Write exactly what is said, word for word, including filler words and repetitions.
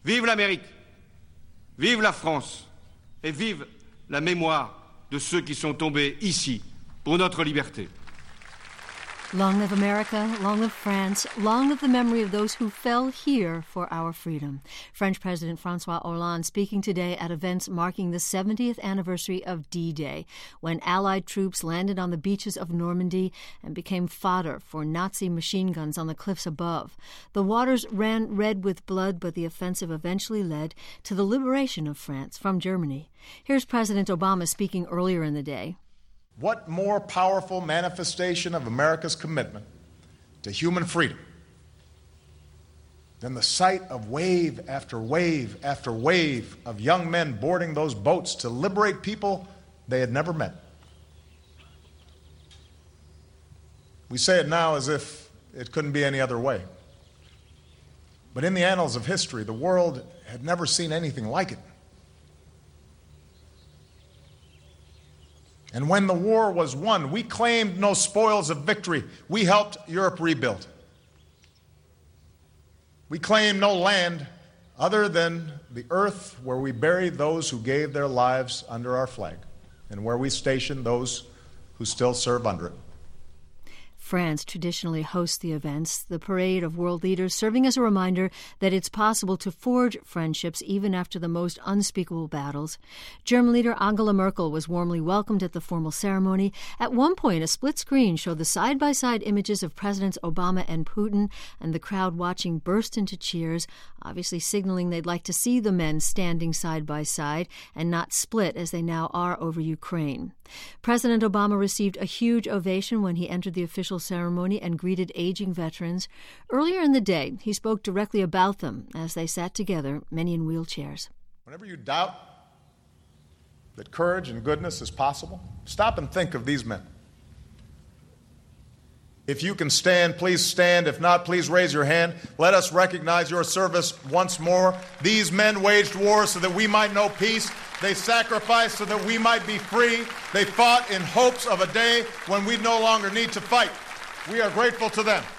Vive l'Amérique, vive la France, et vive la mémoire de ceux qui sont tombés ici pour notre liberté. Long live America, long live France, long live the memory of those who fell here for our freedom. French President François Hollande speaking today at events marking the seventieth anniversary of D-Day, when Allied troops landed on the beaches of Normandy and became fodder for Nazi machine guns on the cliffs above. The waters ran red with blood, but the offensive eventually led to the liberation of France from Germany. Here's President Obama speaking earlier in the day. What more powerful manifestation of America's commitment to human freedom than the sight of wave after wave after wave of young men boarding those boats to liberate people they had never met? We say it now as if it couldn't be any other way. But in the annals of history, the world had never seen anything like it. And when the war was won, we claimed no spoils of victory. We helped Europe rebuild. We claimed no land other than the earth where we buried those who gave their lives under our flag and where we stationed those who still serve under it. France traditionally hosts the events, the parade of world leaders, serving as a reminder that it's possible to forge friendships even after the most unspeakable battles. German leader Angela Merkel was warmly welcomed at the formal ceremony. At one point, a split screen showed the side-by-side images of Presidents Obama and Putin, and the crowd watching burst into cheers, obviously signaling they'd like to see the men standing side by side and not split as they now are over Ukraine. President Obama received a huge ovation when he entered the official ceremony and greeted aging veterans. Earlier in the day, he spoke directly about them as they sat together, many in wheelchairs. Whenever you doubt that courage and goodness is possible, stop and think of these men. If you can stand, please stand. If not, please raise your hand. Let us recognize your service once more. These men waged war so that we might know peace. They sacrificed so that we might be free. They fought in hopes of a day when we no longer need to fight. We are grateful to them.